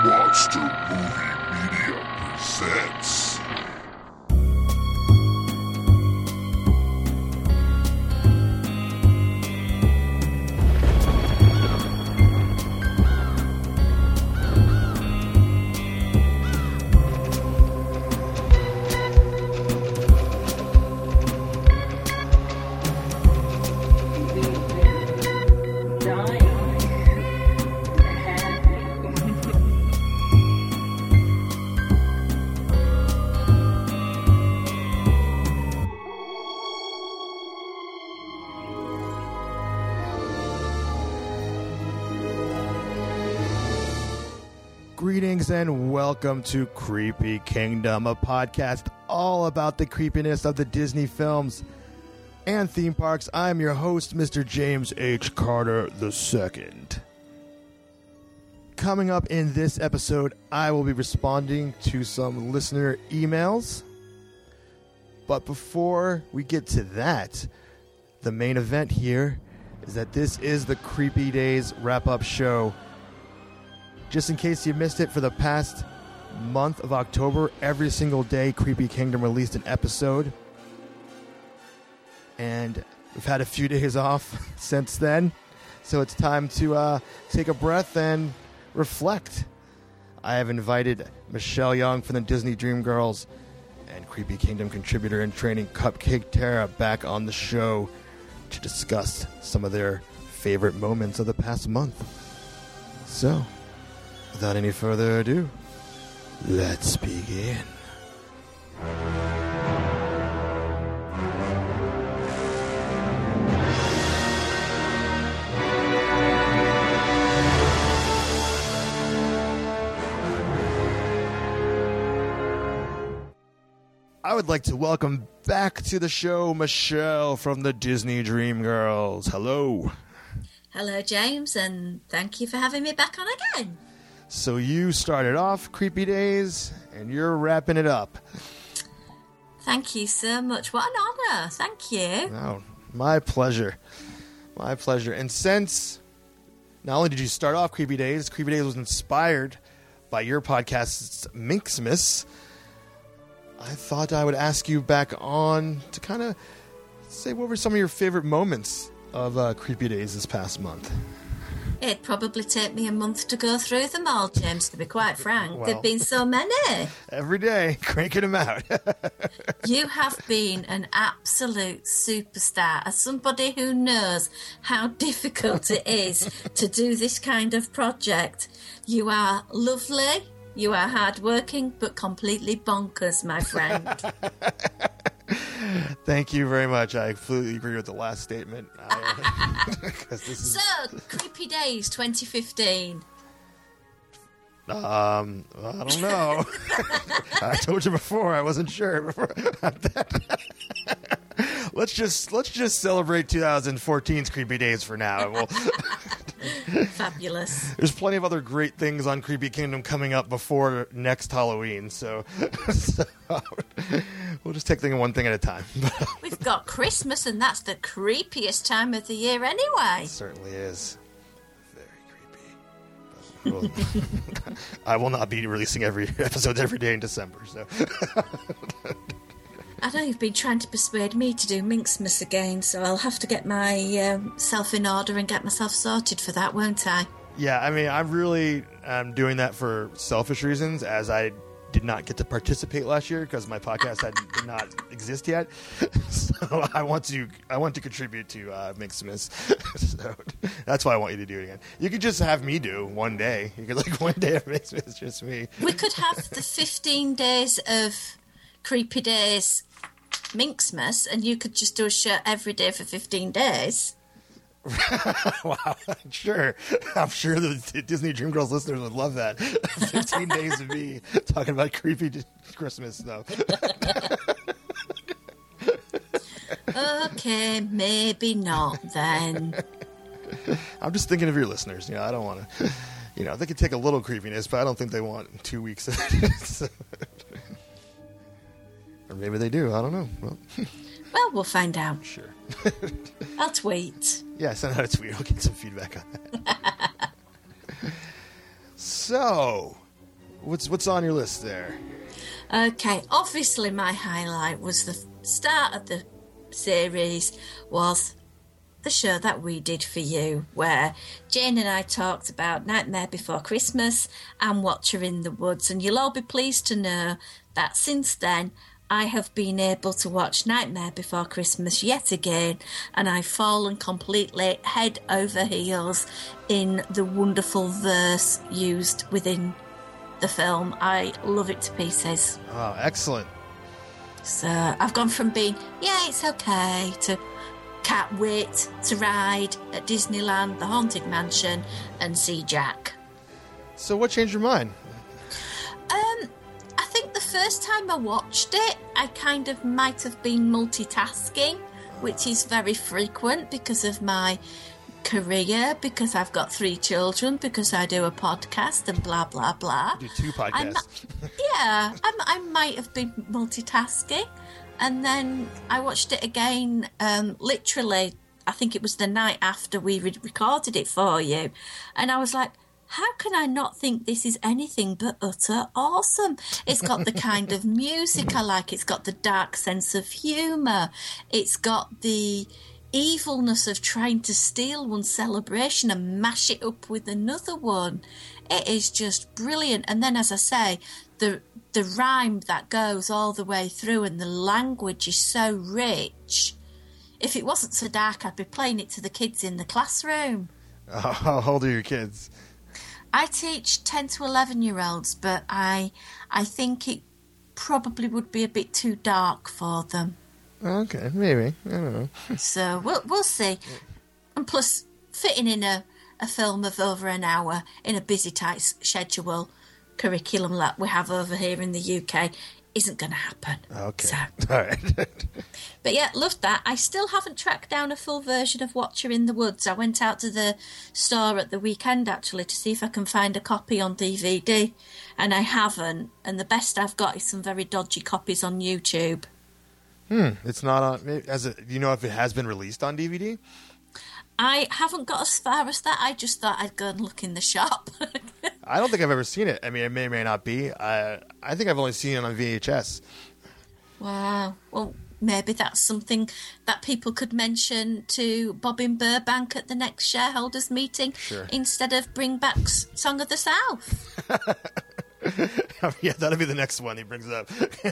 Monster Movie Media presents. Greetings and welcome to Creepy Kingdom, a podcast all about the creepiness of the Disney films and theme parks. I'm your host, Mr. James H. Carter II. Coming up in this episode, I will be responding to some listener emails. But before we get to that, the main event here is that this is the Creepy Days wrap-up show. Just in case you missed it, for the past month of October, every single day, Creepy Kingdom released an episode. And we've had a few days off since then. So it's time to take a breath and reflect. I have invited Michelle Young from the Disney Dreamgirls and Creepy Kingdom contributor in training Cupcake Tara back on the show to discuss some of their favorite moments of the past month. So, without any further ado, let's begin. I would like to welcome back to the show Michelle from the Disney Dreamgirls. Hello. Hello, James, and thank you for having me back on again. So you started off Creepy Days, and you're wrapping it up. Thank you so much. What an honour. Thank you. Oh, my pleasure. My pleasure. And since not only did you start off Creepy Days was inspired by your podcast's Minxmas, I thought I would ask you back on to kind of say what were some of your favorite moments of Creepy Days this past month. It'd probably take me a month to go through them all, James, to be quite frank. Well, There've been so many. Every day, cranking them out. You have been an absolute superstar. As somebody who knows how difficult it is to do this kind of project, you are lovely, you are hardworking, but completely bonkers, my friend. Thank you very much. I completely agree with the last statement. So, Creepy Days 2015. I don't know. I told you before, I wasn't sure. Let's just celebrate 2014's Creepy Days for now. And Fabulous. There's plenty of other great things on Creepy Kingdom coming up before next Halloween, so we'll just take things one thing at a time. We've got Christmas, and that's the creepiest time of the year anyway. It certainly is. Very creepy. I will not be releasing episodes every day in December, so... I know you've been trying to persuade me to do Minxmas again, so I'll have to get my self in order and get myself sorted for that, won't I? Yeah, I mean, I'm really doing that for selfish reasons, as I did not get to participate last year because my podcast did not exist yet. So I want to contribute to Minxmas. So that's why I want you to do it again. You could just have me do one day. You could one day of Minxmas, just me. We could have the 15 days of Creepy Days Minxmas, and you could just do a show every day for 15 days. Wow, sure. I'm sure the Disney Dreamgirls listeners would love that. 15 days of me talking about creepy Christmas stuff. Okay, maybe not then. I'm just thinking of your listeners. I don't want to... they could take a little creepiness, but I don't think they want 2 weeks of it. Or maybe they do. I don't know. Well, we'll find out. Sure. I'll tweet. Yeah, send out a tweet. I'll get some feedback on that. So, What's on your list there? Okay, obviously my highlight was the start of the series was the show that we did for you, where Jane and I talked about Nightmare Before Christmas and Watcher in the Woods, and you'll all be pleased to know that since then I have been able to watch Nightmare Before Christmas yet again, and I've fallen completely head over heels in the wonderful verse used within the film. I love it to pieces. Oh, excellent. So I've gone from being, yeah, it's okay, to can't wait to ride at Disneyland, the Haunted Mansion, and see Jack. So what changed your mind? I think the first time I watched it, I kind of might have been multitasking, which is very frequent because of my career, because I've got 3 children, because I do a podcast and blah, blah, blah. You do 2 podcasts. I might have been multitasking. And then I watched it again, literally, I think it was the night after we recorded it for you. And I was like, how can I not think this is anything but utter awesome? It's got the kind of music I like. It's got the dark sense of humour. It's got the evilness of trying to steal one celebration and mash it up with another one. It is just brilliant. And then, as I say, the rhyme that goes all the way through, and the language is so rich. If it wasn't so dark, I'd be playing it to the kids in the classroom. How old are your kids? I teach 10 to 11-year-olds, but I think it probably would be a bit too dark for them. Okay, maybe. I don't know. So we'll see. And plus, fitting in a film of over an hour in a busy, tight schedule curriculum that we have over here in the UK isn't going to happen. Okay. So. All right. But yeah, loved that. I still haven't tracked down a full version of Watcher in the Woods. I went out to the store at the weekend, actually, to see if I can find a copy on DVD, and I haven't. And the best I've got is some very dodgy copies on YouTube. It's not on... Do you know if it has been released on DVD? I haven't got as far as that. I just thought I'd go and look in the shop. I don't think I've ever seen it. I mean, it may or may not be. I think I've only seen it on VHS. Wow. Well, maybe that's something that people could mention to Bobbin Burbank at the next shareholders meeting. Sure. Instead of bring back Song of the South. Yeah, that'll be the next one he brings up.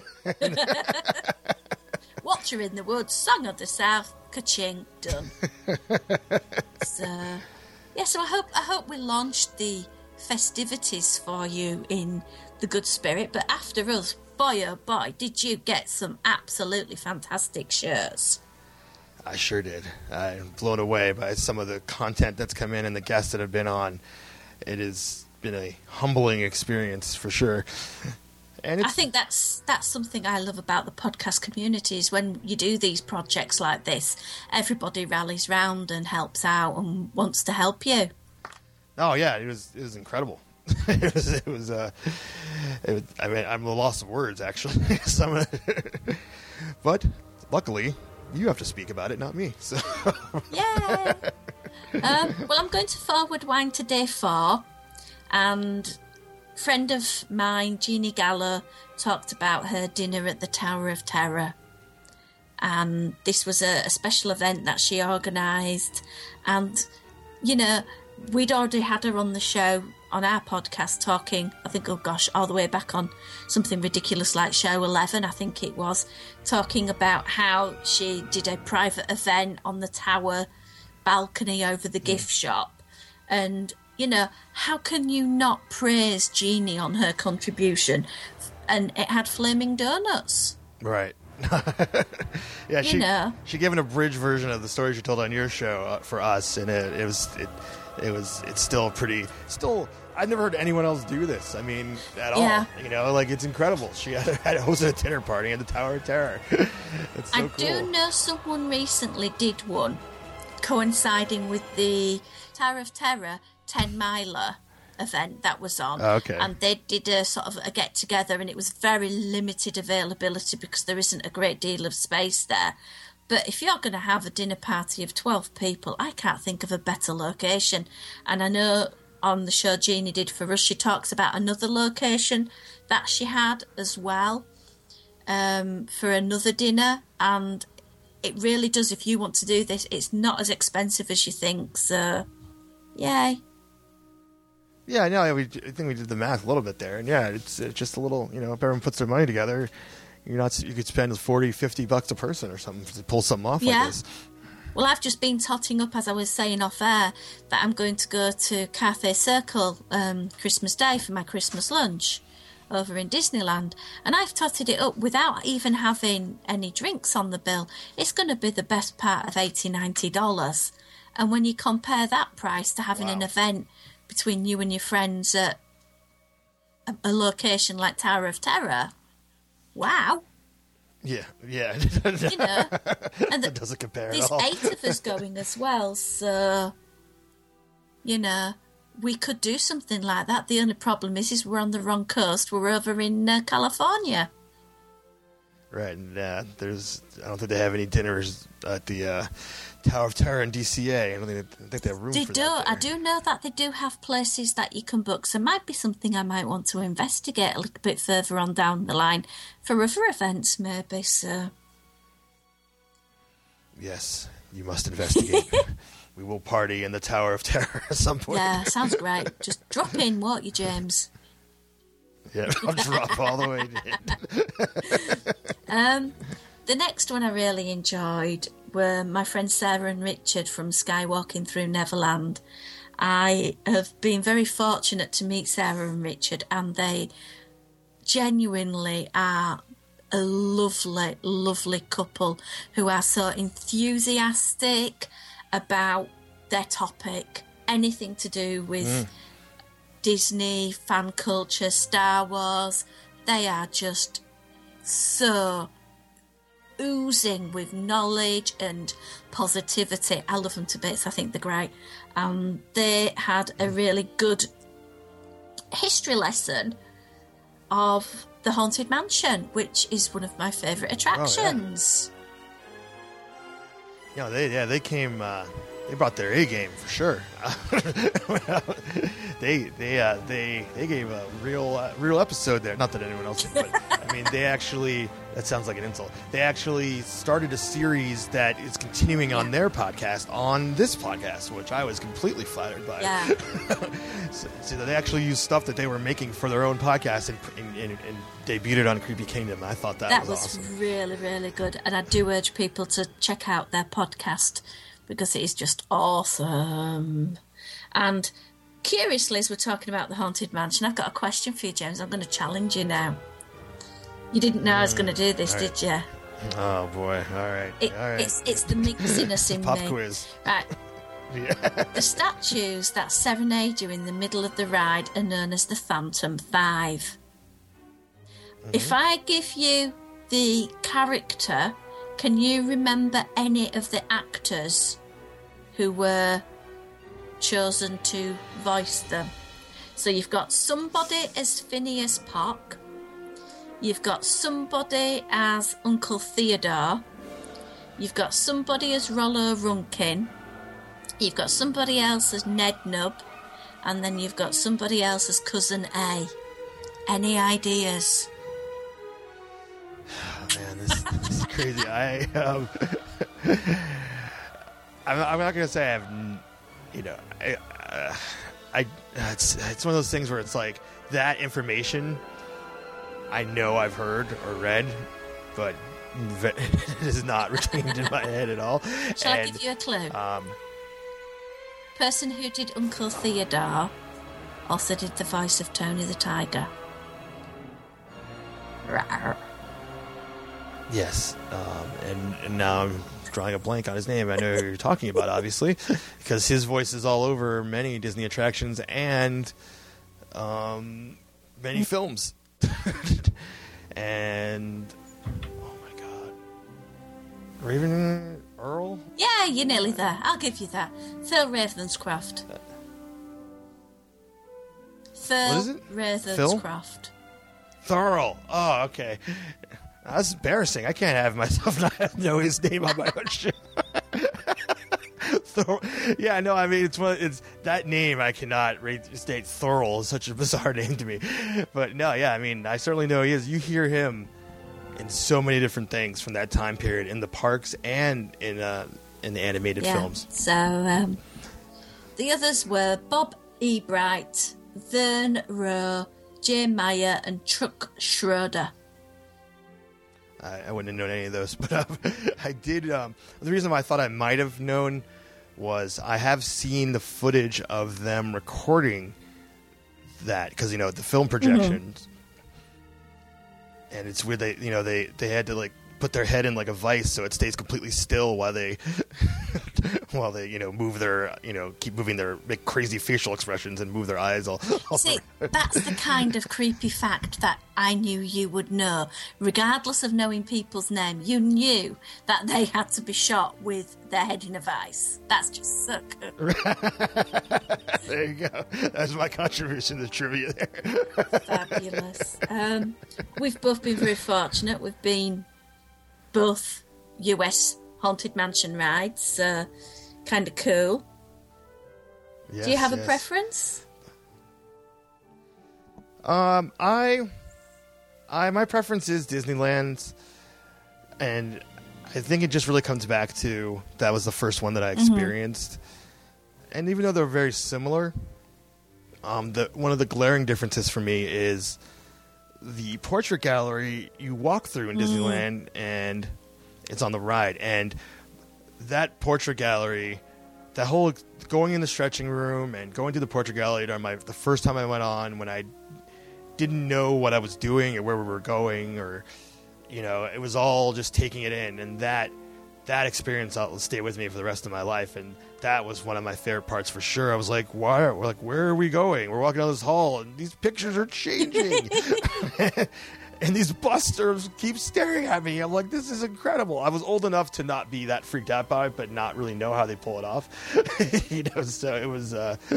Watcher in the Woods, Song of the South, ka-ching, done. So I hope we launched the festivities for you in the good spirit. But after us, boy oh boy, did you get some absolutely fantastic shirts. I sure did. I'm blown away by some of the content that's come in and the guests that have been on. It has been a humbling experience for sure. And I think that's something I love about the podcast community is when you do these projects like this, everybody rallies round and helps out and wants to help you. Oh yeah, it was incredible. it was I mean, I'm a loss of words actually. But luckily, you have to speak about it, not me. So Yay! Well, I'm going to forward wine to day 4, and friend of mine, Jeannie Gallo, talked about her dinner at the Tower of Terror. And this was a special event that she organised. And, you know, we'd already had her on the show, on our podcast, talking, I think, oh gosh, all the way back on something ridiculous like show 11, I think it was, talking about how she did a private event on the tower balcony over the gift shop. And, you know, how can you not praise Jeannie on her contribution? And it had flaming donuts. right. Yeah, she gave an abridged version of the story she told on your show for us, and it's still pretty. I've never heard anyone else do this. I mean, at all. You know, like it's incredible. She had hosted a dinner party at the Tower of Terror. It's so cool. I do know someone recently did one, coinciding with the Tower of Terror 10-miler event that was on. Okay. And they did a sort of a get together, and it was very limited availability because there isn't a great deal of space there. But if you're going to have a dinner party of 12 people, I can't think of a better location. And I know on the show Jeannie did for us, she talks about another location that she had as well for another dinner, and it really does, if you want to do this, it's not as expensive as you think, so yay. Yeah, no, I think we did the math a little bit there, and yeah, it's just a little, if everyone puts their money together, you could spend $40-$50 a person or something to pull something off like this. Well, I've just been totting up, as I was saying off air, that I'm going to go to Cathay Circle Christmas Day for my Christmas lunch over in Disneyland, and I've totted it up without even having any drinks on the bill. It's going to be the best part of $80-$90, and when you compare that price to having an event between you and your friends at a location like Tower of Terror, wow. Yeah. And that doesn't compare at all. There's 8 of us going as well, so we could do something like that. The only problem is we're on the wrong coast. We're over in California. Right, and I don't think they have any dinners at the Tower of Terror in DCA. I don't think they have room for that. I do know that they do have places that you can book, so it might be something I might want to investigate a little bit further on down the line for other events, maybe. So, yes, you must investigate. We will party in the Tower of Terror at some point. Yeah, sounds great. Just drop in, won't you, James? Yeah, I'll drop all the way in. The next one I really enjoyed were my friends Sarah and Richard from Skywalking Through Neverland. I have been very fortunate to meet Sarah and Richard, and they genuinely are a lovely, lovely couple who are so enthusiastic about their topic, anything to do with Disney, fan culture, Star Wars. They are just so oozing with knowledge and positivity. I love them to bits. I think they're great. They had a really good history lesson of the Haunted Mansion, which is one of my favourite attractions. They came. They brought their A game for sure. They gave a real episode there. Not that anyone else did, but I mean, they actually. That sounds like an insult. They actually started a series that is continuing on their podcast on this podcast, which I was completely flattered by. Yeah. So they actually used stuff that they were making for their own podcast and debuted it on Creepy Kingdom. I thought that was awesome. Really, really good. And I do urge people to check out their podcast because it is just awesome. And curiously, as we're talking about the Haunted Mansion, I've got a question for you, James. I'm going to challenge you now. You didn't know I was going to do this, did you? Oh, boy. All right. It's the mixiness in Pop me. quiz. Right. Yeah. The statues that serenade you in the middle of the ride are known as the Phantom 5. Mm-hmm. If I give you the character, can you remember any of the actors who were chosen to voice them? So you've got somebody as Phineas Pock. You've got somebody as Uncle Theodore. You've got somebody as Rollo Runkin. You've got somebody else as Ned Nub. And then you've got somebody else as Cousin A. Any ideas? Oh, man, this is crazy. I'm not going to say I have, it's one of those things where it's like that information I know I've heard or read, but it is not retained in my head at all. Shall I give you a clue? Person who did Uncle Theodore also did the voice of Tony the Tiger. Rawr. Yes, and now I'm drawing a blank on his name. I know who you're talking about, obviously, because his voice is all over many Disney attractions and many films. And oh my God, Raven Earl? Yeah, you're nearly there. I'll give you that. Phil Ravenscroft. What is it? Ravenscroft. Thurl. Oh, okay. That's embarrassing. I can't have myself not know his name on my own show. Yeah, no, I mean it's that name I cannot state. Thurl is such a bizarre name to me, but no, yeah, I mean I certainly know he is. You hear him in so many different things from that time period in the parks and in the animated films. So the others were Bob E. Bright, Vern Rowe, Jane Meyer, and Truck Schroeder. I wouldn't have known any of those, but I did. The reason why I thought I might have known was I have seen the footage of them recording that because the film projections, and it's weird. They had to like put their head in like a vice so it stays completely still while they move their keep moving make crazy facial expressions and move their eyes all See, that's the kind of creepy fact that I knew you would know. Regardless of knowing people's name, you knew that they had to be shot with their head in a vice. That's just so cool. There you go. That's my contribution to the trivia there. Fabulous. We've both been very fortunate. We've been both US Haunted Mansion rides. Kind of cool. Yes, do you have a preference? My preference is Disneyland's, and I think it just really comes back to that was the first one that I experienced. And even though they're very similar, one of the glaring differences for me is the portrait gallery you walk through in Disneyland, and it's on the ride. And that portrait gallery, that whole going in the stretching room and going to the portrait gallery during the first time I went on, when I didn't know what I was doing or where we were going, or it was all just taking it in, and that experience will stay with me for the rest of my life. And that was one of my favorite parts for sure. I was like, where are we going? We're walking down this hall and these pictures are changing. And these busters keep staring at me. I'm like, this is incredible. I was old enough to not be that freaked out by it, but not really know how they pull it off. So it was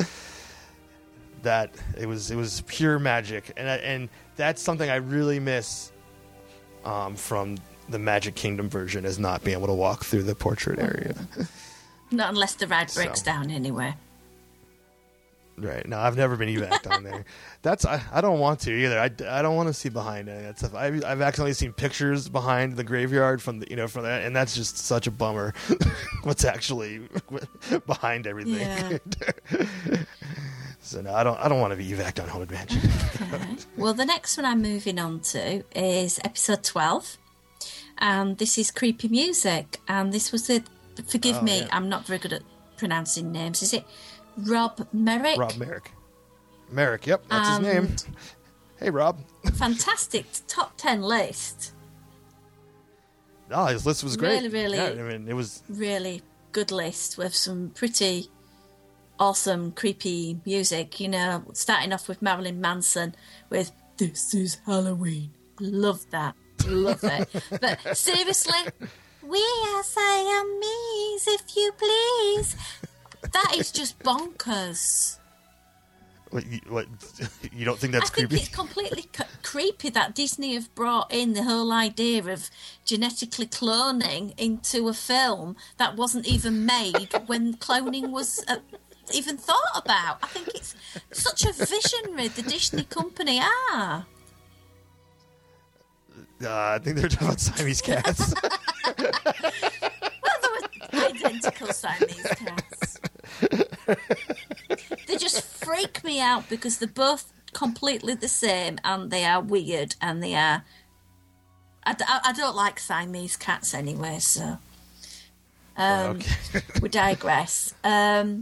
it was pure magic, and that's something I really miss from the Magic Kingdom version, is not being able to walk through the portrait area. Not unless the ride breaks down anyway. Right. No, I've never been evac'd on there. I don't want to either. I don't want to see behind any of that stuff. I've accidentally seen pictures behind the graveyard from that, and that's just such a bummer. What's actually behind everything? Yeah. So no, I don't want to be evac'd on Haunted Mansion. Okay. Well, the next one I'm moving on to is episode 12, and this is Creepy Music, and this was forgive me, yeah. I'm not very good at pronouncing names. Is it Rob Merrick? Rob Merrick. Merrick, yep, that's his name. Hey, Rob. Fantastic top 10 list. Oh, his list was great. Really, yeah, I mean, it was really good list with some pretty awesome, creepy music. Starting off with Marilyn Manson with "This Is Halloween." Love that. Love it. But seriously, we are Siamese, if you please. That is just bonkers. What? You don't think that's creepy? I think it's completely creepy that Disney have brought in the whole idea of genetically cloning into a film that wasn't even made when cloning was even thought about. I think it's such a visionary, the Disney company are. I think they're talking about Siamese cats. Well, they were identical Siamese cats. They just freak me out because they're both completely the same, and they are weird, and they are... I don't like Siamese cats anyway, so... we digress. There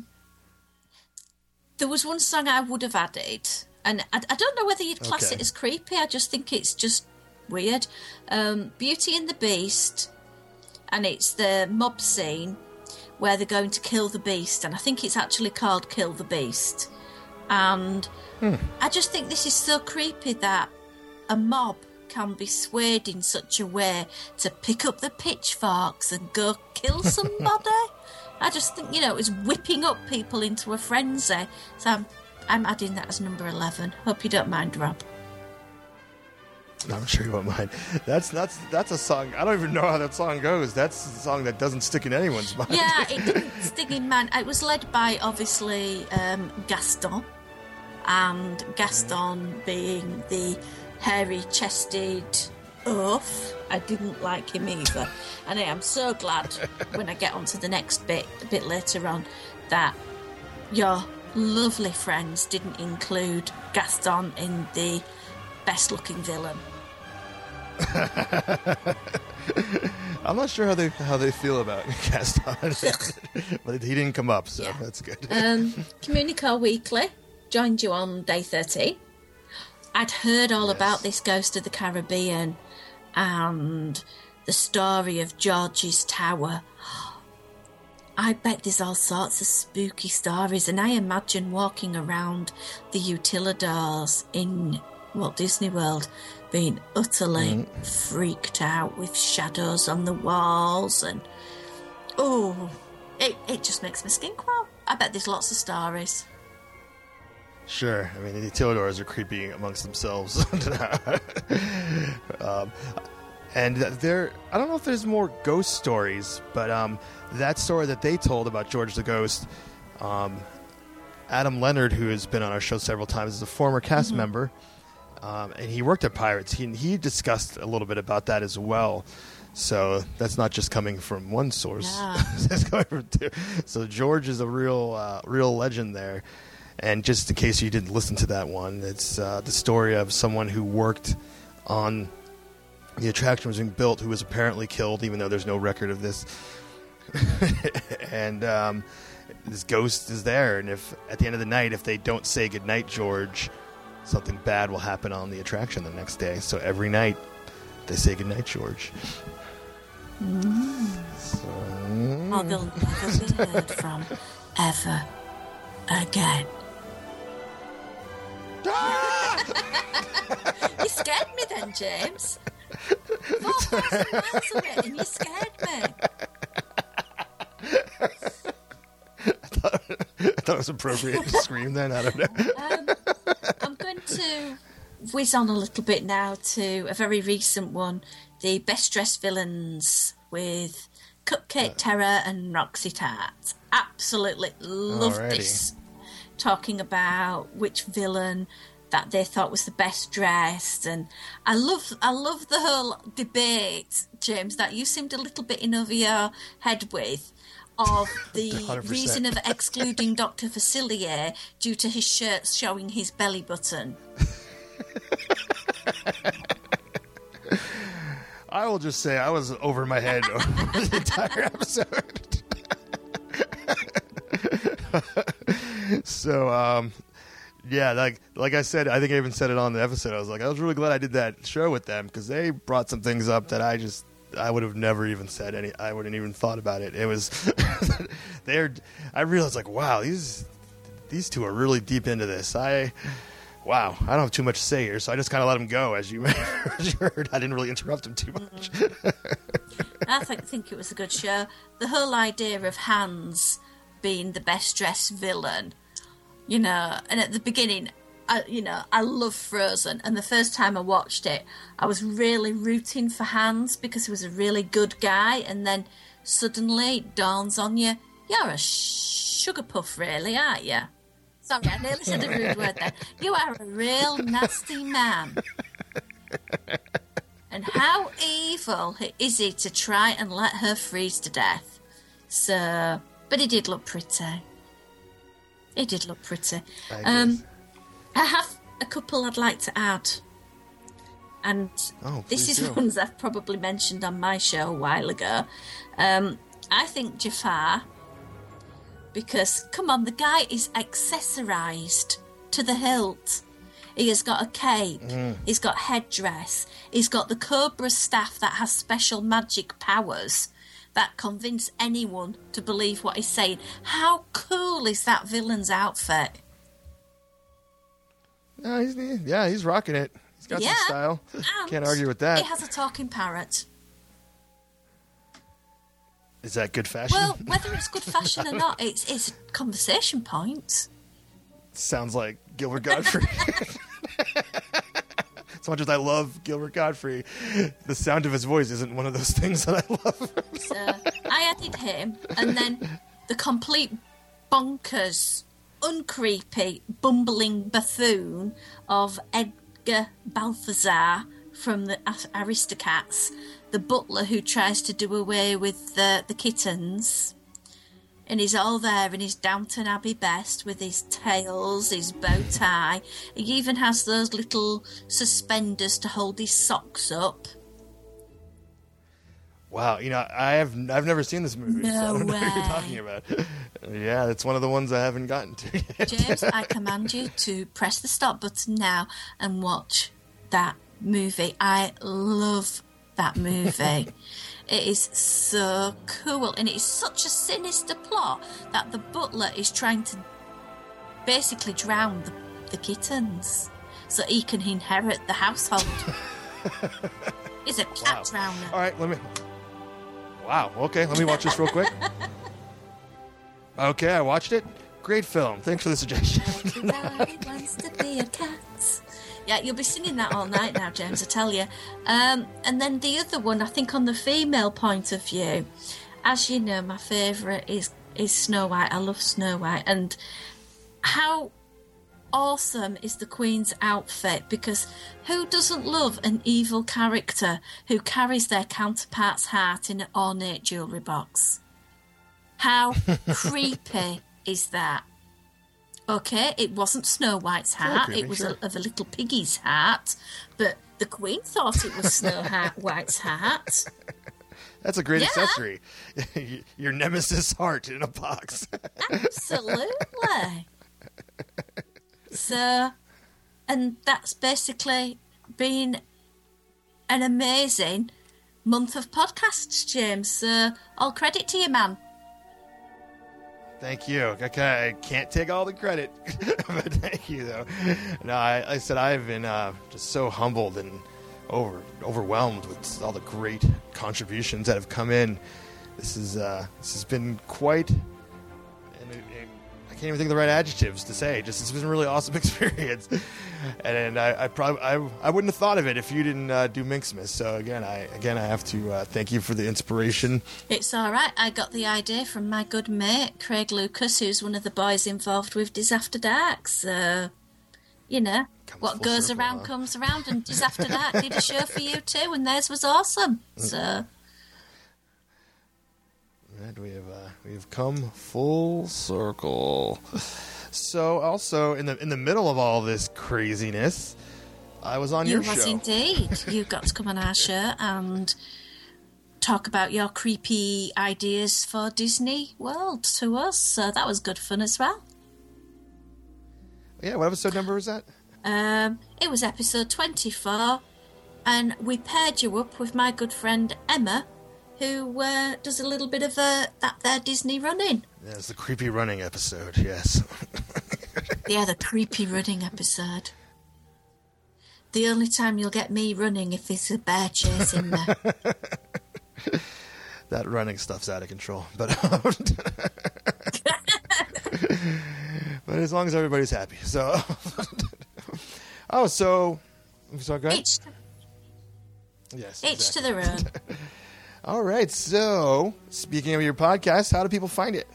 was one song I would have added, and I don't know whether you'd class it as creepy. I just think it's just weird. Beauty and the Beast, and it's the mob scene where they're going to kill the beast, and I think it's actually called Kill the Beast. And I just think this is so creepy that a mob can be swayed in such a way to pick up the pitchforks and go kill somebody. I just think, it's whipping up people into a frenzy. So I'm adding that as number 11. Hope you don't mind, Rob. I'm sure you won't mind. That's a song. I don't even know how that song goes. That's a song that doesn't stick in anyone's mind. Yeah, it didn't stick in mine. It was led by, obviously, Gaston. And Gaston being the hairy-chested oaf. I didn't like him either. And I am so glad when I get onto the next bit, a bit later on, that your lovely friends didn't include Gaston in the best-looking villain. I'm not sure how they feel about Gaston, but he didn't come up, so yeah. That's good. Communico Weekly joined you on day 13. I'd heard all about this Ghost of the Caribbean and the story of George's Tower. I bet there's all sorts of spooky stories, and I imagine walking around the Utilidors in Walt Disney World being utterly freaked out with shadows on the walls, and it just makes my skin crawl. I bet there's lots of stories. Sure. I mean, the Utilidors are creepy amongst themselves. And I don't know if there's more ghost stories, but that story that they told about George the Ghost, Adam Leonard, who has been on our show several times, is a former cast member, and he worked at Pirates. He discussed a little bit about that as well. So that's not just coming from one source. Yeah. That's coming from two. So George is a real legend there. And just in case you didn't listen to that one, it's the story of someone who worked on the attraction was being built who was apparently killed, even though there's no record of this. And this ghost is there. And if at the end of the night, if they don't say goodnight, George, something bad will happen on the attraction the next day. So every night they say goodnight, George. So, they'll never be heard from ever again. You scared me then, James. 4,000 miles of it, and you scared me. I thought it was appropriate to scream then. I don't know. I'm going to whiz on a little bit now to a very recent one, the Best Dressed Villains with Cupcake Terror and Roxy Tart. Absolutely loved this. Talking about which villain that they thought was the best dressed, and I love the whole debate, James, that you seemed a little bit in over your head with, of the 100%. Reason of excluding Dr. Facilier due to his shirt showing his belly button. I will just say I was over my head over the entire episode. So, yeah, like I said, I think I even said it on the episode. I was like, I was really glad I did that show with them because they brought some things up that I would have never even said I wouldn't even thought about it. It was, I realized like, wow, these two are really deep into this. I don't have too much to say here, so I just kind of let them go. As you heard, I didn't really interrupt them too much. I think it was a good show. The whole idea of Hans being the best dressed villain, and at the beginning, I love Frozen, and the first time I watched it, I was really rooting for Hans because he was a really good guy, and then suddenly it dawns on you, you're a sugar puff, really, aren't you? Sorry, I nearly said a rude word there. You are a real nasty man. And how evil is he to try and let her freeze to death? So, but he did look pretty. I have a couple I'd like to add. And this is ones I've probably mentioned on my show a while ago. I think Jafar, because, come on, the guy is accessorised to the hilt. He has got a cape, he's got headdress, he's got the Cobra staff that has special magic powers that convince anyone to believe what he's saying. How cool is that villain's outfit? He's rocking it. He's got some style. Can't argue with that. He has a talking parrot. Is that good fashion? Well, whether it's good fashion or not, it's a conversation point. Sounds like Gilbert Gottfried. It's much as I love Gilbert Gottfried, the sound of his voice isn't one of those things that I love. So I added him, and then the complete bonkers, uncreepy, bumbling buffoon of Edgar Balthazar from the Aristocats, the butler who tries to do away with the kittens. And he's all there in his Downton Abbey best with his tails, his bow tie. He even has those little suspenders to hold his socks up. Wow, I've never seen this movie, so I don't know what you're talking about. Yeah, it's one of the ones I haven't gotten to yet. James, I command you to press the stop button now and watch that movie. I love that movie. It is so cool, and it is such a sinister plot that the butler is trying to basically drown the kittens so he can inherit the household. He's a cat drowner. All right, Wow, okay, let me watch this real quick. Okay, I watched it. Great film. Thanks for the suggestion. Everybody wants to be a cat. Yeah, you'll be singing that all night now, James, I tell you. And then the other one, I think on the female point of view, as you know, my favourite is Snow White. I love Snow White. And how awesome is the Queen's outfit? Because who doesn't love an evil character who carries their counterpart's heart in an ornate jewellery box? How creepy is that? Okay, it wasn't Snow White's heart, it was of a little piggy's heart, but the Queen thought it was Snow White's heart. That's a great accessory. Your nemesis heart in a box. Absolutely. So, and that's basically been an amazing month of podcasts, James. So, all credit to you, man. Thank you. Okay, I can't take all the credit, but thank you, though. No, I said I've been just so humbled and overwhelmed with all the great contributions that have come in. This has been quite, and I can't even think of the right adjectives to say. Just it's been a really awesome experience, and I wouldn't have thought of it if you didn't do Minksmith. So again, I have to thank you for the inspiration. It's all right. I got the idea from my good mate Craig Lucas, who's one of the boys involved with Diz After Dark. So, what goes around comes around, and Diz After Dark did a show for you too, and theirs was awesome. So. And we've come full circle. So also in the middle of all this craziness, I was on your show. You was indeed. You got to come on our show and talk about your creepy ideas for Disney World to us. So that was good fun as well. Yeah, what episode number was that? It was episode 24, and we paired you up with my good friend Emma, who does a little bit of that there Disney running. Yeah, it's the creepy running episode, yes. Yeah, the creepy running episode. The only time you'll get me running if there's a bear chasing me. That running stuff's out of control, but but as long as everybody's happy. So, so go ahead. Yes, each to their own. All right, so speaking of your podcast, how do people find it?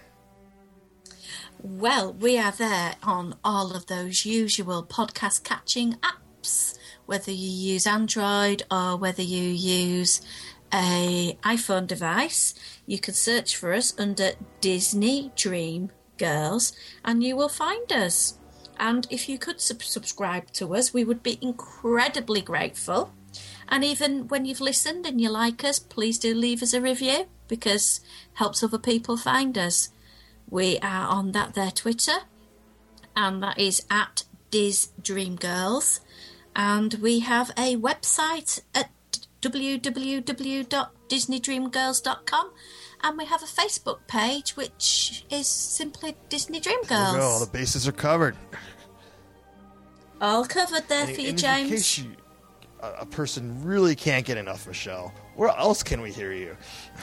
Well, we are there on all of those usual podcast catching apps, whether you use Android or whether you use a iPhone device. You can search for us under Disney Dream Girls and you will find us. And if you could subscribe to us, we would be incredibly grateful. And even when you've listened and you like us, please do leave us a review, because it helps other people find us. We are on that there Twitter, and that is at DizDreamGirls. And we have a website at www.disneydreamgirls.com, and we have a Facebook page which is simply Disney Dream Girls. There you go. All the bases are covered. All covered there for you, James. In case a person really can't get enough, Michelle, where else can we hear you?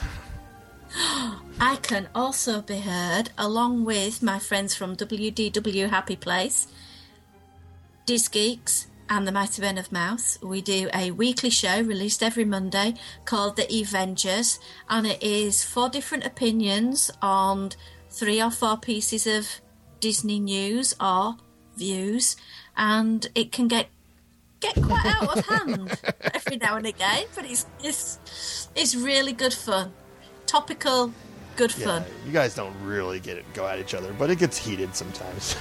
I can also be heard along with my friends from WDW Happy Place, Diz Geeks, and the Mighty Men of Mouth, we do a weekly show released every Monday called The Avengers, and it is 4 different opinions on 3 or 4 pieces of Disney news or views, and it can get quite out of hand every now and again, but it's really good fun. Topical, good fun. You guys don't really go at each other, but it gets heated sometimes.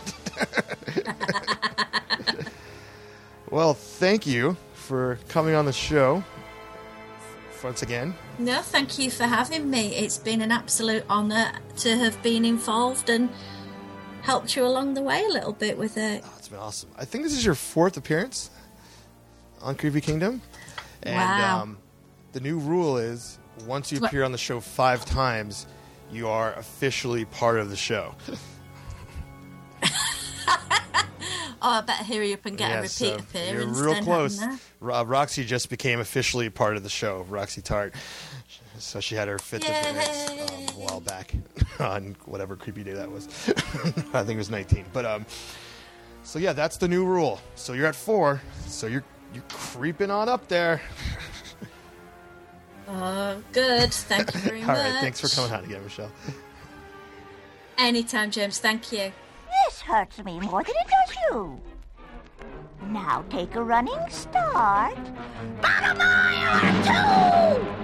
Well, thank you for coming on the show once again. No, thank you for having me. It's been an absolute honour to have been involved and helped you along the way a little bit with it. Oh, it's been awesome. I think this is your 4th appearance on Creepy Kingdom. And wow. The new rule is once you appear on the show 5 times, you are officially part of the show. Oh, I better hurry up and get a repeat appearance. You're real close. Roxy just became officially part of the show, Roxy Tart. So she had her 5th appearance a while back on whatever creepy day that was. I think it was 19. But so yeah, that's the new rule. So you're at 4. So you're creeping on up there. Oh, good. Thank you very much. All right, thanks for coming on again, Michelle. Anytime, James. Thank you. This hurts me more than it does you. Now take a running start. About a mile or 2!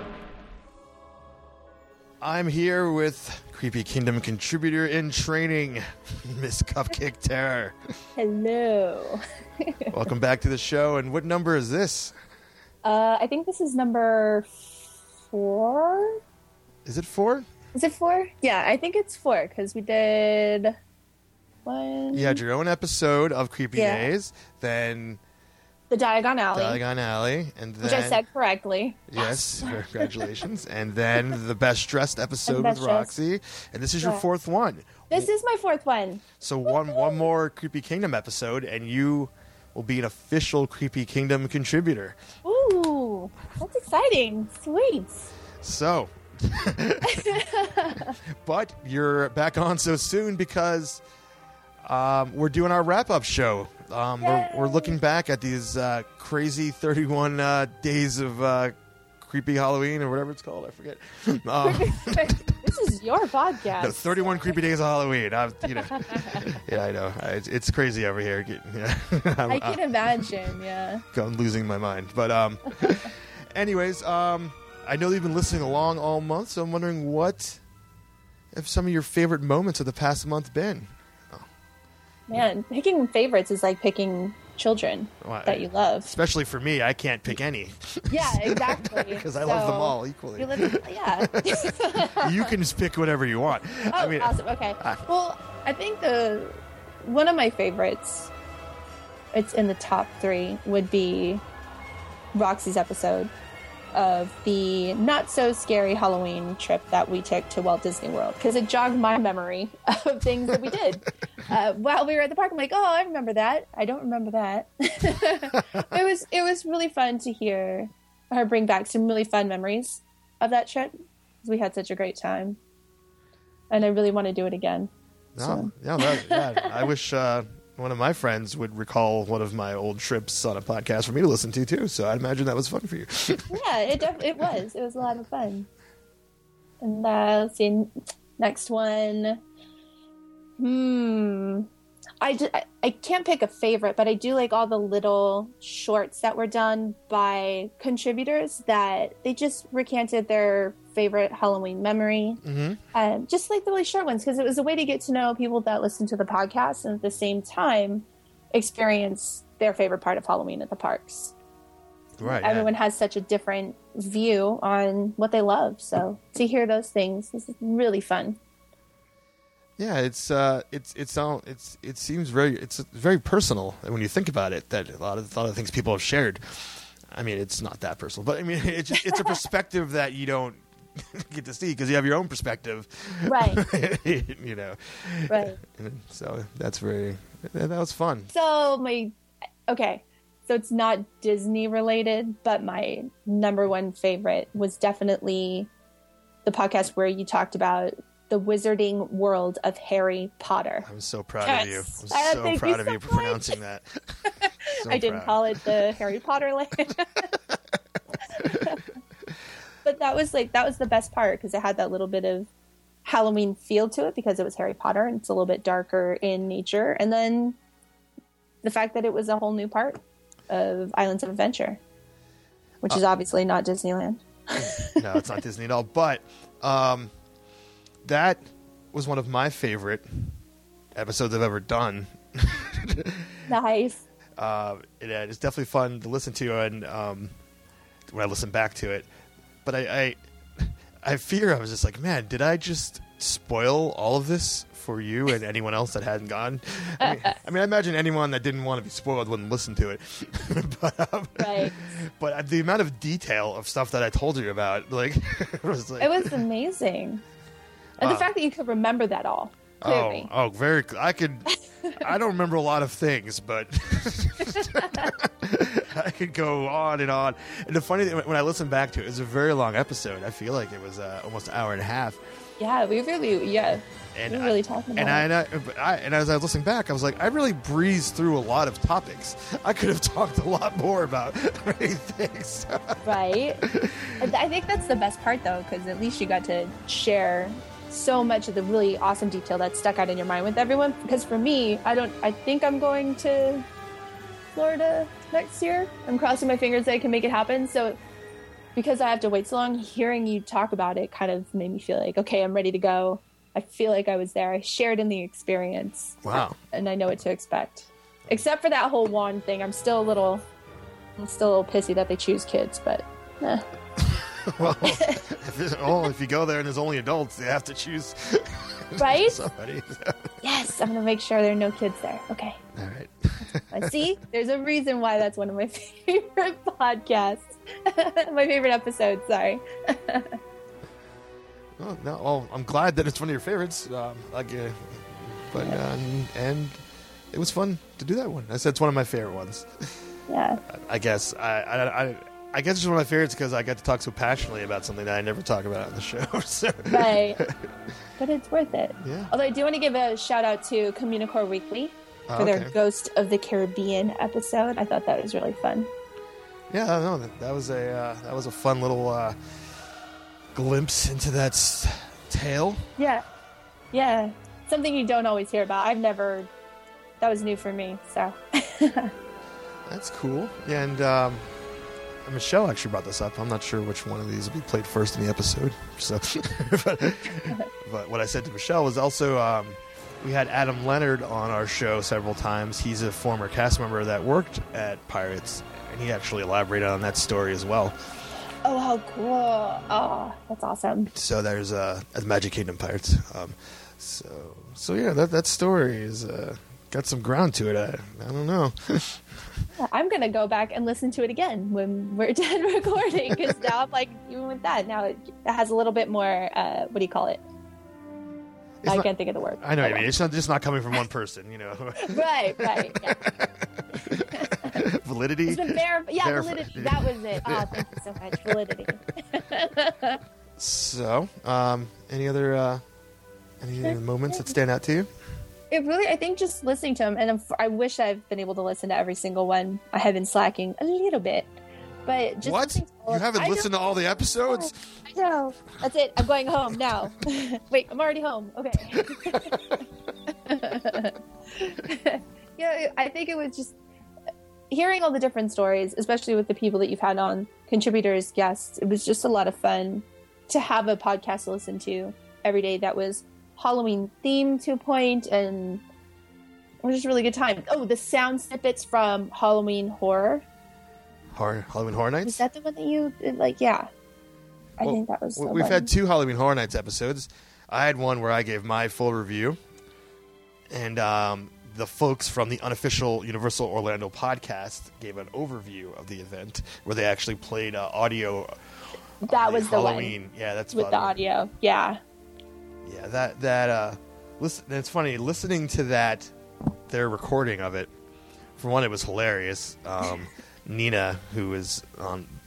I'm here with Creepy Kingdom contributor in training, Miss Cupcake Terror. Hello. Welcome back to the show. And what number is this? I think this is number 4. Is it 4? Is it 4? Yeah, I think it's 4 because we did 1. You had your own episode of Creepy Days, then the Diagon Alley. And then, which I said correctly. Yes, congratulations. And then the Best Dressed episode with Roxy. And this is your 4th one. This is my 4th one. So one more Creepy Kingdom episode, and you will be an official Creepy Kingdom contributor. Ooh, that's exciting. Sweet. So, but you're back on so soon because we're doing our wrap-up show. We're looking back at these crazy 31 days of creepy Halloween or whatever it's called. I forget. This is your podcast. No, 31 creepy days of Halloween. Yeah, I know. It's crazy over here. I can imagine. Yeah. I'm losing my mind. But anyways, I know you've been listening along all month, so I'm wondering what have some of your favorite moments of the past month been? Man, picking favorites is like picking children that you love. Especially for me, I can't pick any. Yeah, exactly. Because I love them all equally. Yeah. You can just pick whatever you want. Oh, awesome. Okay. Well, I think one of my favorites, it's in the top 3, would be Roxy's episode of the not so scary Halloween trip that we took to Walt Disney World, because it jogged my memory of things that we did while we were at the park. I'm like, oh, I remember that. I don't remember that. It was really fun to hear her bring back some really fun memories of that trip. We had such a great time, and I really want to do it again. I wish one of my friends would recall one of my old trips on a podcast for me to listen to too. So I'd imagine that was fun for you. Yeah, it was. It was a lot of fun. And let's see, next one. I can't pick a favorite, but I do like all the little shorts that were done by contributors that they just recanted their favorite Halloween memory. Mm-hmm. Just like the really short ones, because it was a way to get to know people that listen to the podcast and at the same time experience their favorite part of Halloween at the parks. Right. Everyone has such a different view on what they love. So to hear those things is really fun. Yeah, it seems very personal when you think about it. That a lot of the things people have shared. I mean, it's not that personal, but I mean, it's a perspective that you don't get to see because you have your own perspective, right? Right. And so that was fun. So so it's not Disney related, but my number one favorite was definitely the podcast where you talked about the wizarding world of Harry Potter. I'm so proud of you. I'm so proud of you for pronouncing that. So I didn't proud. call it the Harry Potter land. But that was the best part because it had that little bit of Halloween feel to it because it was Harry Potter and it's a little bit darker in nature. And then the fact that it was a whole new part of Islands of Adventure, which is obviously not Disneyland. No, it's not Disney at all. But that was one of my favorite episodes I've ever done. Nice. It's definitely fun to listen to, and when I listen back to it. But I fear I was just like, man, did I just spoil all of this for you and anyone else that hadn't gone? I mean, I imagine anyone that didn't want to be spoiled wouldn't listen to it. Right. But the amount of detail of stuff that I told you about, like, it was amazing. And the fact that you could remember that all. Clearly. I don't remember a lot of things, but I could go on and on. And the funny thing, when I listen back to it, it's a very long episode. I feel like it was almost an hour and a half. Yeah, we were really talking about it. And as I was listening back, I was like, I really breezed through a lot of topics. I could have talked a lot more about many things. Right. I think that's the best part, though, because at least you got to share so much of the really awesome detail that stuck out in your mind with everyone. Because for me, I think I'm going to Florida next year. I'm crossing my fingers that I can make it happen. So because I have to wait so long, hearing you talk about it kind of made me feel like, okay, I'm ready to go. I feel like I was there. I shared in the experience. Wow. And I know what to expect. Except for that whole wand thing. I'm still a little pissy that they choose kids, but Well, if you go there and there's only adults, they have to choose right? somebody. Yes, I'm going to make sure there are no kids there. Okay. All right. I see. There's a reason why that's one of my favorite podcasts. My favorite episodes, sorry. Oh, no, well, I'm glad that it's one of your favorites. And it was fun to do that one. I said it's one of my favorite ones. Yeah. I guess I guess it's one of my favorites because I got to talk so passionately about something that I never talk about on the show. So. Right. But it's worth it. Yeah. Although I do want to give a shout out to Communicore Weekly for their Ghost of the Caribbean episode. I thought that was really fun. Yeah, no, that was a fun little glimpse into that tale. Yeah. Yeah. Something you don't always hear about. That was new for me, so. That's cool. Yeah, and Michelle actually brought this up. I'm not sure which one of these will be played first in the episode. So, but what I said to Michelle was also we had Adam Leonard on our show several times. He's a former cast member that worked at Pirates, and he actually elaborated on that story as well. Oh, how cool. Oh, that's awesome. So there's at Magic Kingdom Pirates. So yeah, that story is got some ground to it. I don't know. I'm going to go back and listen to it again when we're done recording, because now I'm like, even with that, now it has a little bit more, what do you call it? I can't think of the word. I know what you mean. It's not just not coming from one person, you know. Right. Yeah. Validity? It's been validity. That was it. Oh, thank you so much. Validity. So, any other moments that stand out to you? It really, I think just listening to them, and I wish I've been able to listen to every single one. I have been slacking a little bit. But just what? You haven't listened to all the episodes? I know. That's it. I'm going home now. Wait, I'm already home. Okay. Yeah, I think it was just hearing all the different stories, especially with the people that you've had on, contributors, guests. It was just a lot of fun to have a podcast to listen to every day that was Halloween themed to a point, and it was just a really good time. Oh, the sound snippets from Halloween Horror. Halloween Horror Nights? Is that the one that you like? Yeah. I think that was. We've had 2 Halloween Horror Nights episodes. I had one where I gave my full review, and the folks from the unofficial Universal Orlando podcast gave an overview of the event where they actually played audio. That was the Halloween. one. Yeah, that's with the audio. Yeah. Yeah, that listen. It's funny listening to that. Their recording of it. For one, it was hilarious. Nina, who is on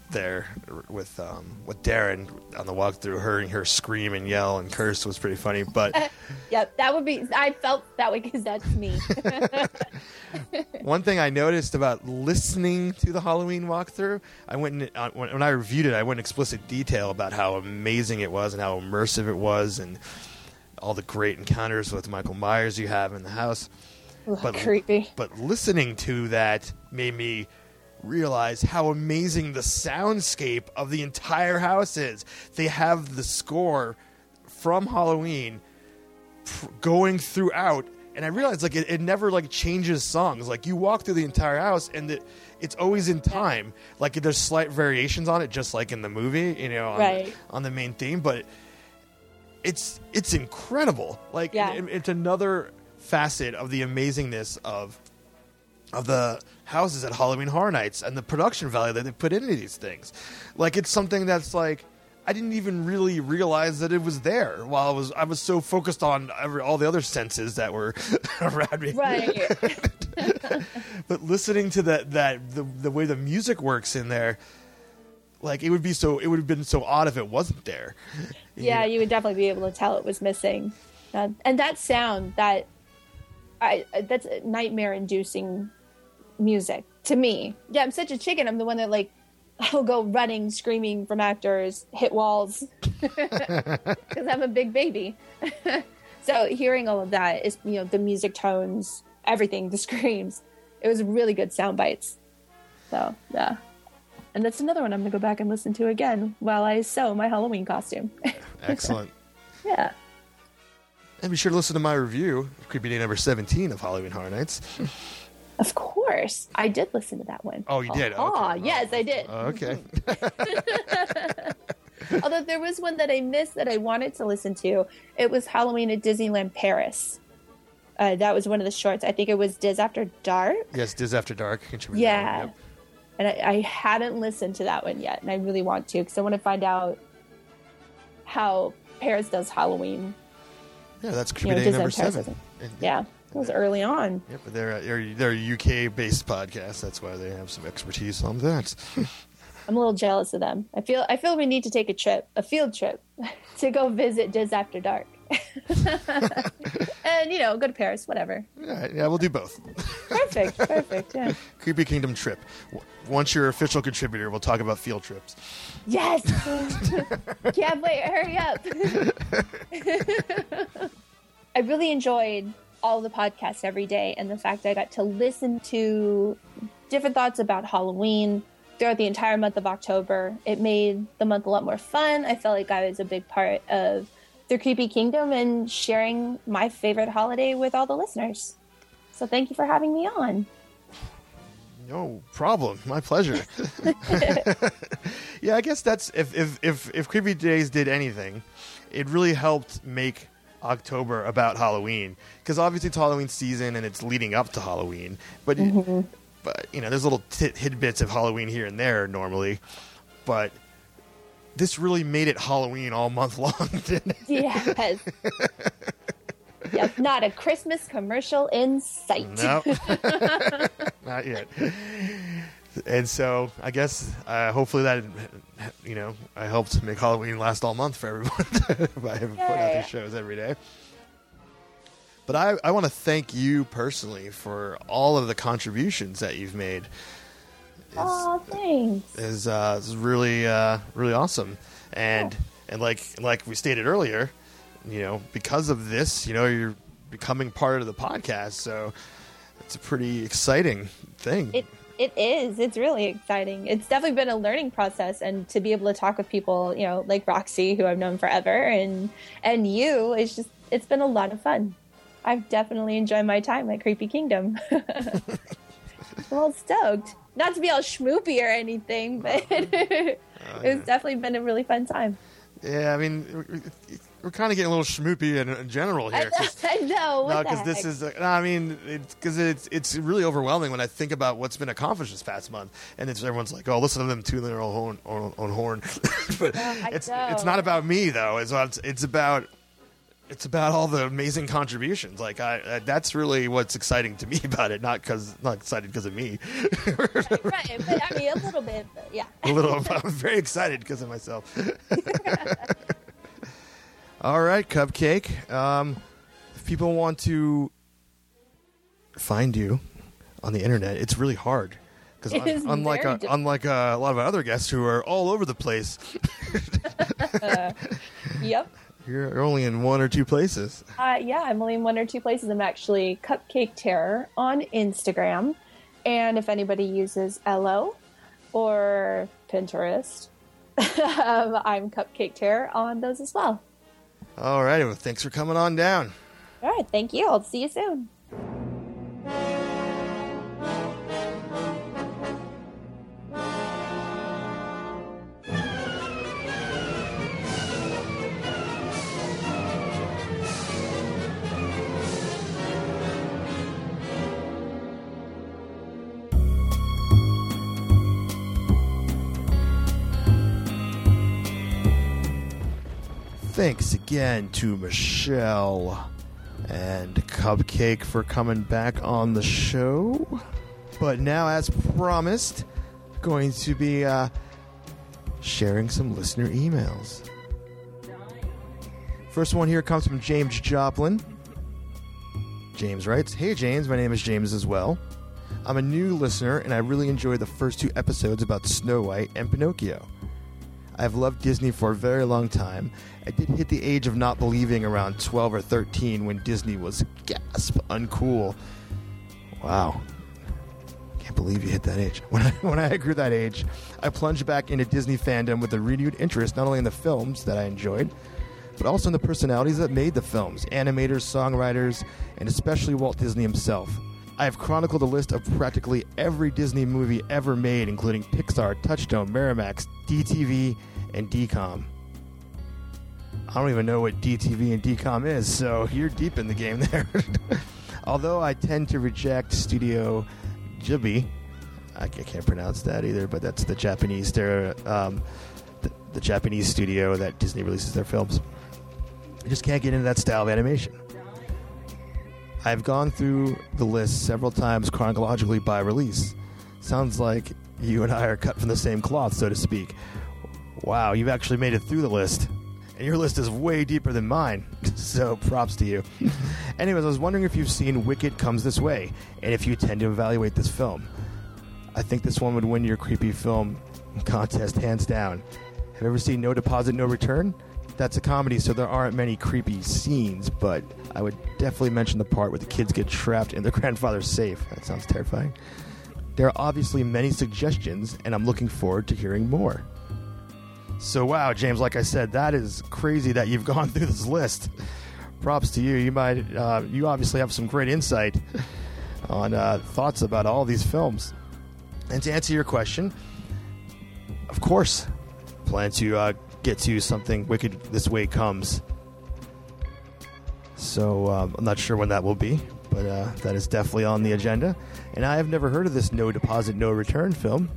there with Darren on the walkthrough. Hearing her scream and yell and curse was pretty funny. But yeah, that would be. I felt that way because that's me. one thing I noticed about listening to the Halloween walkthrough, I went when I reviewed it, I went in explicit detail about how amazing it was and how immersive it was, and all the great encounters with Michael Myers you have in the house. But creepy. But listening to that made me realize how amazing the soundscape of the entire house is. They have the score from Halloween going throughout, and I realized like it never like changes songs. Like you walk through the entire house and it's always in time. Like there's slight variations on it, just like in the movie, you know, on the main theme. But it's incredible. Like it's another facet of the amazingness of the houses at Halloween Horror Nights and the production value that they put into these things. Like it's something that's like I didn't even really realize that it was there while I was so focused on all the other senses that were around me. Right. But listening to the way the music works in there, like it would have been so odd if it wasn't there. Yeah, you would definitely be able to tell it was missing. And that sound, that's nightmare-inducing music to me. Yeah, I'm such a chicken. I'm the one that like I'll go running, screaming from actors, hit walls because I'm a big baby. So hearing all of that is, you know, the music tones, everything, the screams. It was really good sound bites. So yeah, and that's another one I'm gonna go back and listen to again while I sew my Halloween costume. Excellent. Yeah. And be sure to listen to my review, Creepy Day number 17 of Halloween Horror Nights. Of course. I did listen to that one. Oh, you did? Oh, okay. Yes, I did. Okay. Although there was one that I missed that I wanted to listen to. It was Halloween at Disneyland Paris. That was one of the shorts. I think it was Diz After Dark. Yes, Diz After Dark. Yeah. Yep. And I hadn't listened to that one yet, and I really want to because I want to find out how Paris does Halloween. Yeah, that's Creepy Day number 7. Yeah, it was early on. Yeah, but they're a UK-based podcast. That's why they have some expertise on that. I'm a little jealous of them. I feel we need to take a field trip, to go visit Diz After Dark. And, you know, go to Paris, whatever. Yeah, we'll do both. Perfect, yeah. Creepy Kingdom trip. Once you're official contributor, we'll talk about field trips. Yes! Can't wait, hurry up. I really enjoyed all the podcasts every day, and the fact that I got to listen to different thoughts about Halloween throughout the entire month of October. It made the month a lot more fun. I felt like I was a big part of the Creepy Kingdom and sharing my favorite holiday with all the listeners. So thank you for having me on. No problem. My pleasure. Yeah, I guess that's if Creepy Days did anything, it really helped make October about Halloween, because obviously it's Halloween season and it's leading up to Halloween, but you know, there's little tidbits of Halloween here and there normally, but this really made it Halloween all month long, didn't it? Yes. Yep, not a Christmas commercial in sight. No, not yet. And so I guess hopefully that, you know, I helped make Halloween last all month for everyone by putting out these shows every day. But I want to thank you personally for all of the contributions that you've made. Oh, thanks. It's really really awesome. And like we stated earlier, you know, because of this, you know, you're becoming part of the podcast, so it's a pretty exciting thing. It is. It's really exciting. It's definitely been a learning process, and to be able to talk with people, you know, like Roxy, who I've known forever, and you, it's been a lot of fun. I've definitely enjoyed my time at Creepy Kingdom. Well, stoked. Not to be all schmoopy or anything, but it's definitely been a really fun time. Yeah, I mean, we're kind of getting a little schmoopy in general here. I know. No, because this is. I mean, it's really overwhelming when I think about what's been accomplished this past month, and everyone's like, "Oh, listen to them tune their own horn." But it's not about me though. It's about It's about all the amazing contributions. Like that's really what's exciting to me about it. Not excited because of me. Right. But I mean, a little bit, but yeah. A little. I'm very excited because of myself. All right, Cupcake. If people want to find you on the internet, it's really hard. Because unlike a lot of other guests who are all over the place. Yep. You're only in one or two places. Yeah, I'm only in one or two places. I'm actually Cupcake Terror on Instagram. And if anybody uses Ello or Pinterest, I'm Cupcake Terror on those as well. All right. Well, thanks for coming on down. All right. Thank you. I'll see you soon. Thanks again to Michelle and Cupcake for coming back on the show. But now, as promised, going to be sharing some listener emails. First one here comes from James Joplin. James writes, "Hey James, my name is James as well. I'm a new listener and I really enjoyed the first two episodes about Snow White and Pinocchio. I've loved Disney for a very long time. I did hit the age of not believing around 12 or 13 when Disney was, gasp, uncool. Wow. Can't believe you hit that age. When I grew that age, I plunged back into Disney fandom with a renewed interest not only in the films that I enjoyed, but also in the personalities that made the films, animators, songwriters, and especially Walt Disney himself. I have chronicled a list of practically every Disney movie ever made, including Pixar, Touchstone, Miramax, DTV, and DCOM. I don't even know what DTV and DCOM is, so you're deep in the game there. Although I tend to reject Studio Ghibli, I can't pronounce that either, but that's the Japanese the Japanese studio that Disney releases their films. I just can't get into that style of animation. I've gone through the list several times chronologically by release. Sounds like you and I are cut from the same cloth, so to speak. Wow, you've actually made it through the list. And your list is way deeper than mine, so props to you. Anyways, I was wondering if you've seen Wicked Comes This Way, and if you tend to evaluate this film. I think this one would win your creepy film contest hands down. Have you ever seen No Deposit, No Return? That's a comedy, so there aren't many creepy scenes, but I would definitely mention the part where the kids get trapped in their grandfather's safe. That sounds terrifying. There are obviously many suggestions, and I'm looking forward to hearing more. So wow, James, like I said, that is crazy that you've gone through this list. Props to you. You obviously have some great insight on thoughts about all these films. And to answer your question, of course, plan to get to something Wicked This Way Comes. So I'm not sure when that will be, but that is definitely on the agenda. And I have never heard of this No Deposit, No Return film.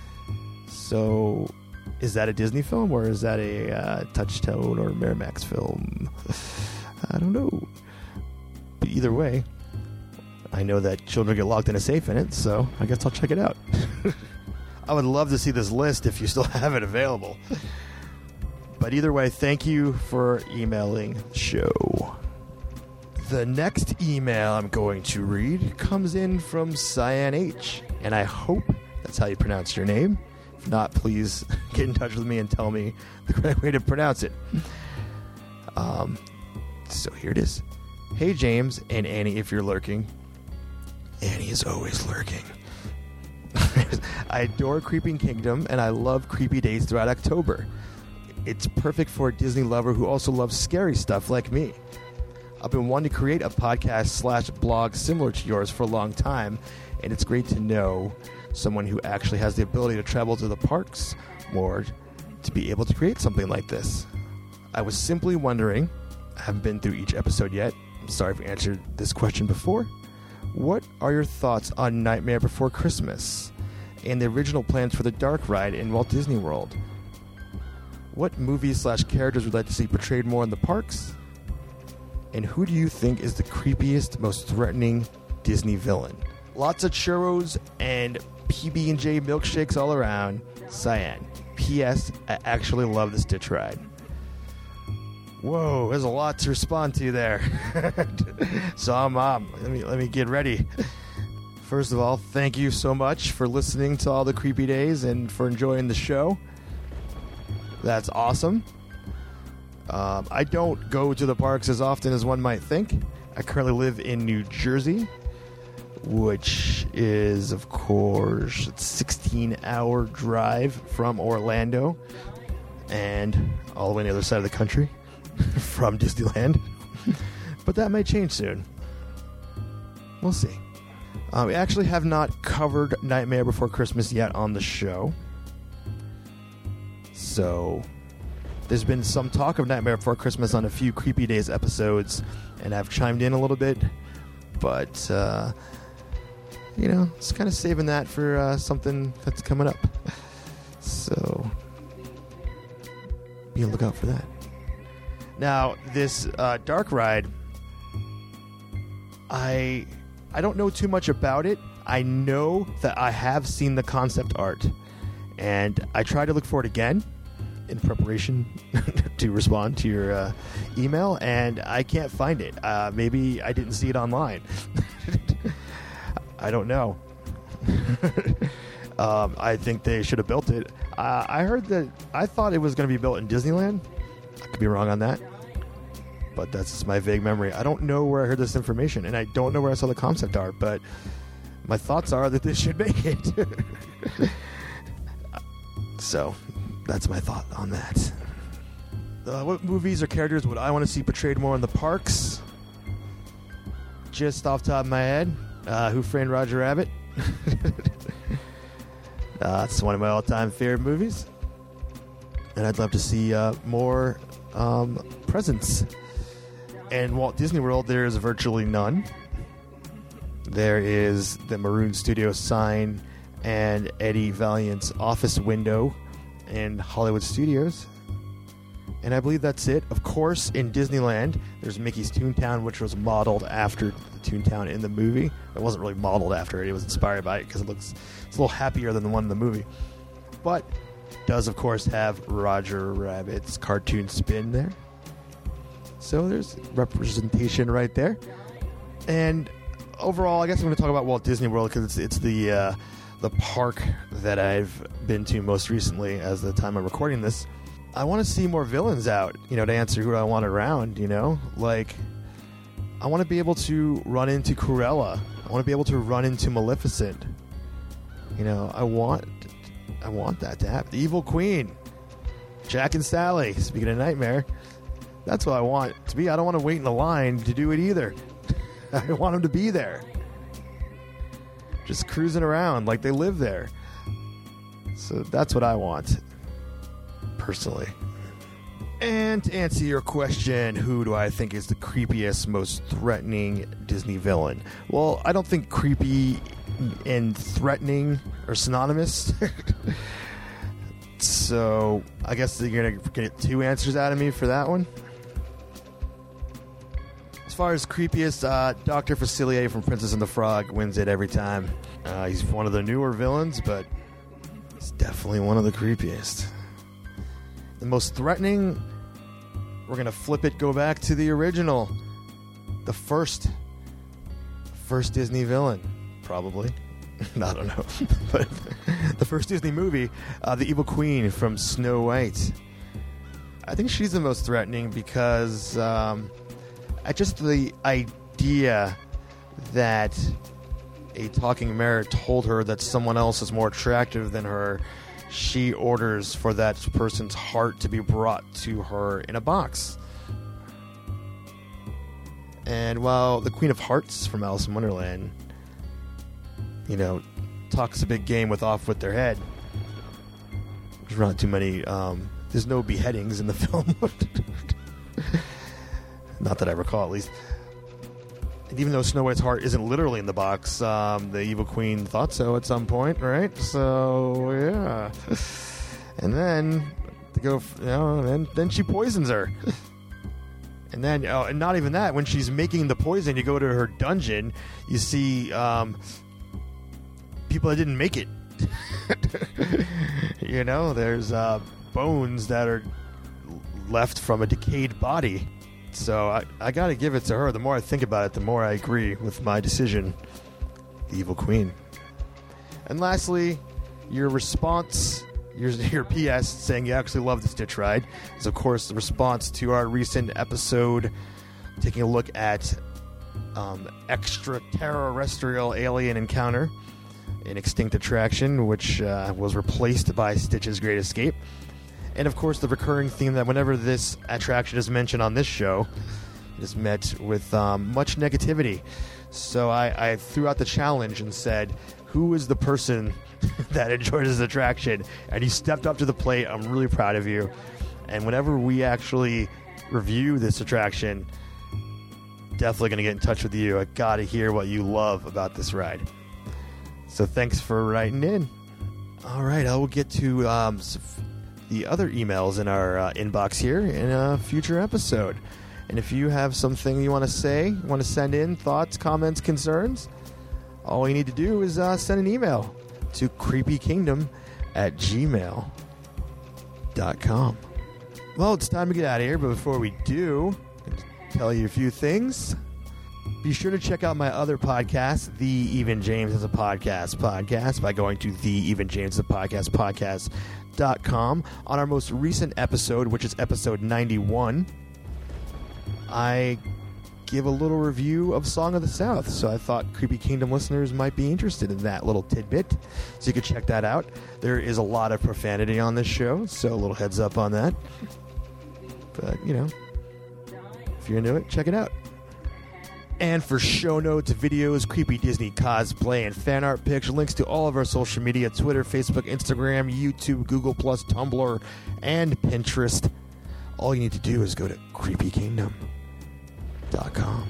So is that a Disney film, or is that a Touchstone or Miramax film? I don't know. But either way, I know that children get locked in a safe in it, so I guess I'll check it out. I would love to see this list if you still have it available. But either way, thank you for emailing the show. The next email I'm going to read comes in from Cyan H, and I hope that's how you pronounce your name. If not, please get in touch with me and tell me the correct way to pronounce it. So here it is. Hey, James and Annie, if you're lurking. Annie is always lurking. I adore Creeping Kingdom, and I love creepy days throughout October. It's perfect for a Disney lover who also loves scary stuff like me. I've been wanting to create a podcast/blog similar to yours for a long time, and it's great to know someone who actually has the ability to travel to the parks more to be able to create something like this. I was simply wondering, I haven't been through each episode yet, I'm sorry if I answered this question before, what are your thoughts on Nightmare Before Christmas and the original plans for the Dark Ride in Walt Disney World? What movies/characters would you like to see portrayed more in the parks? And who do you think is the creepiest, most threatening Disney villain? Lots of churros and PB&J milkshakes all around. Cyan. P.S. I actually love the Stitch ride. Whoa, there's a lot to respond to there. So let me get ready. First of all, thank you so much for listening to all the Creepy Days and for enjoying the show. That's awesome. I don't go to the parks as often as one might think. I currently live in New Jersey, which is, of course, a 16-hour drive from Orlando and all the way on the other side of the country from Disneyland. But that may change soon. We'll see. We actually have not covered Nightmare Before Christmas yet on the show. So there's been some talk of Nightmare Before Christmas on a few Creepy Days episodes, and I've chimed in a little bit. But, it's kind of saving that for something that's coming up. So be on the lookout for that. Now, this dark ride, I don't know too much about it. I know that I have seen the concept art, and I tried to look for it again in preparation to respond to your email, and I can't find it. Maybe I didn't see it online. I don't know. I think they should have built it. I thought it was going to be built in Disneyland. I could be wrong on that, but that's just my vague memory. I don't know where I heard this information, and I don't know where I saw the concept art, but my thoughts are that this should make it. So that's my thought on that. What movies or characters would I want to see portrayed more in the parks? Just off the top of my head, Who Framed Roger Rabbit? It's one of my all-time favorite movies, and I'd love to see more presence. In Walt Disney World, there is virtually none. There is the Maroon Studios sign and Eddie Valiant's office window in Hollywood Studios. And I believe that's it. Of course, in Disneyland, there's Mickey's Toontown, which was modeled after the Toontown in the movie. It wasn't really modeled after it. It was inspired by it because it's a little happier than the one in the movie. But it does, of course, have Roger Rabbit's cartoon spin there. So there's representation right there. And overall, I guess I'm going to talk about Walt Disney World because it's the park that I've been to most recently as the time I'm recording this. I want to see more villains out, to answer who I want around, Like, I want to be able to run into Cruella. I want to be able to run into Maleficent. I want that to happen. The Evil Queen. Jack and Sally. Speaking of Nightmare. That's what I want to be. I don't want to wait in the line to do it either. I want them to be there. Just cruising around like they live there. So that's what I want, personally. And to answer your question, who do I think is the creepiest, most threatening Disney villain? Well, I don't think creepy and threatening are synonymous. So I guess you're going to get two answers out of me for that one. As far as creepiest, Dr. Facilier from Princess and the Frog wins it every time. He's one of the newer villains, but he's definitely one of the creepiest. The most threatening, we're going to flip it, go back to the original. The first Disney villain, probably. I don't know. But the first Disney movie, the Evil Queen from Snow White. I think she's the most threatening because just the idea that a talking mirror told her that someone else is more attractive than her, she orders for that person's heart to be brought to her in a box. And while the Queen of Hearts from Alice in Wonderland, talks a big game off with their head, there's not too many, there's no beheadings in the film. Not that I recall, at least. And even though Snow White's heart isn't literally in the box, the Evil Queen thought so at some point, right? So, yeah. And then, then she poisons her. And then, and not even that, when she's making the poison, you go to her dungeon, you see people that didn't make it. You know, there's bones that are left from a decayed body. So I got to give it to her. The more I think about it, the more I agree with my decision. The Evil Queen. And lastly, your response, your PS saying you actually love the Stitch ride is, of course, the response to our recent episode taking a look at extraterrestrial alien encounter in Extinct Attraction, which was replaced by Stitch's Great Escape. And, of course, the recurring theme that whenever this attraction is mentioned on this show is met with much negativity. So I threw out the challenge and said, who is the person that enjoys this attraction? And you stepped up to the plate. I'm really proud of you. And whenever we actually review this attraction, definitely going to get in touch with you. I got to hear what you love about this ride. So thanks for writing in. All right, I will get to the other emails in our inbox here in a future episode. And if you have something you want to say, want to send in thoughts, comments, concerns, all you need to do is send an email to creepykingdom@gmail.com. Well, it's time to get out of here, but before we do, I'm going to tell you a few things. Be sure to check out my other podcast, The Even James is a Podcast by going to theevenjamesisapodcast.com. On our most recent episode, which is episode 91, I give a little review of Song of the South, so I thought Creepy Kingdom listeners might be interested in that little tidbit, so you can check that out. There is a lot of profanity on this show, so a little heads up on that. But, you know, if you're into it, check it out. And for show notes, videos, creepy Disney cosplay, and fan art pics, links to all of our social media, Twitter, Facebook, Instagram, YouTube, Google+, Tumblr, and Pinterest. All you need to do is go to creepykingdom.com.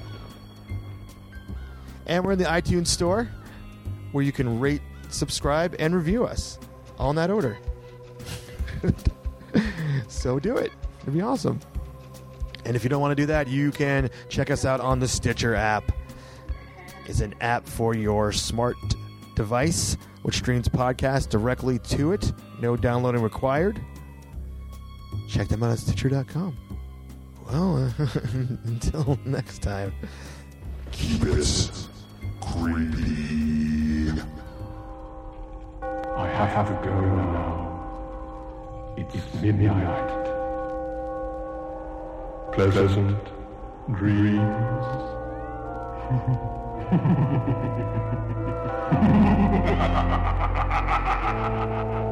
And we're in the iTunes store, where you can rate, subscribe, and review us. All in that order. So do it. It'd be awesome. And if you don't want to do that, you can check us out on the Stitcher app. It's an app for your smart device, which streams podcasts directly to it. No downloading required. Check them out at Stitcher.com. Well, until next time. Keep it creepy. I have to go now. It's midnight. Pleasant dreams.